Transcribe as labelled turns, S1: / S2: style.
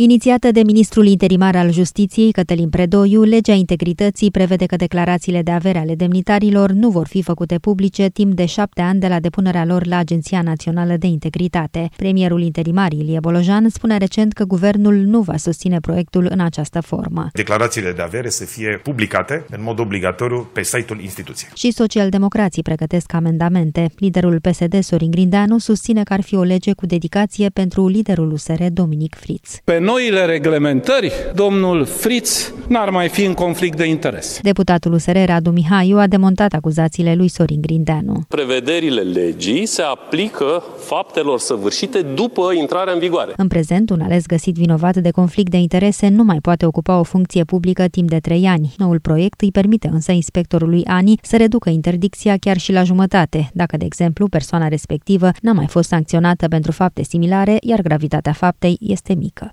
S1: Inițiată de ministrul interimar al Justiției, Cătălin Predoiu, legea integrității prevede că declarațiile de avere ale demnitarilor nu vor fi făcute publice timp de 7 ani de la depunerea lor la Agenția Națională de Integritate. Premierul interimar Ilie Bolojan spune recent că guvernul nu va susține proiectul în această formă.
S2: Declarațiile de avere să fie publicate în mod obligatoriu pe site-ul instituției.
S1: Și socialdemocrații pregătesc amendamente. Liderul PSD, Sorin Grindeanu, susține că ar fi o lege cu dedicație pentru liderul USR, Dominic Friț.
S3: Pe noile reglementări, domnul Friț n-ar mai fi în conflict de interes.
S1: Deputatul USR, Radu Mihaiu, a demontat acuzațiile lui Sorin Grindeanu.
S4: Prevederile legii se aplică faptelor săvârșite după intrarea în vigoare.
S1: În prezent, un ales găsit vinovat de conflict de interese nu mai poate ocupa o funcție publică timp de 3 ani. Noul proiect îi permite însă inspectorului ANI să reducă interdicția chiar și la jumătate, dacă, de exemplu, persoana respectivă n-a mai fost sancționată pentru fapte similare, iar gravitatea faptei este mică.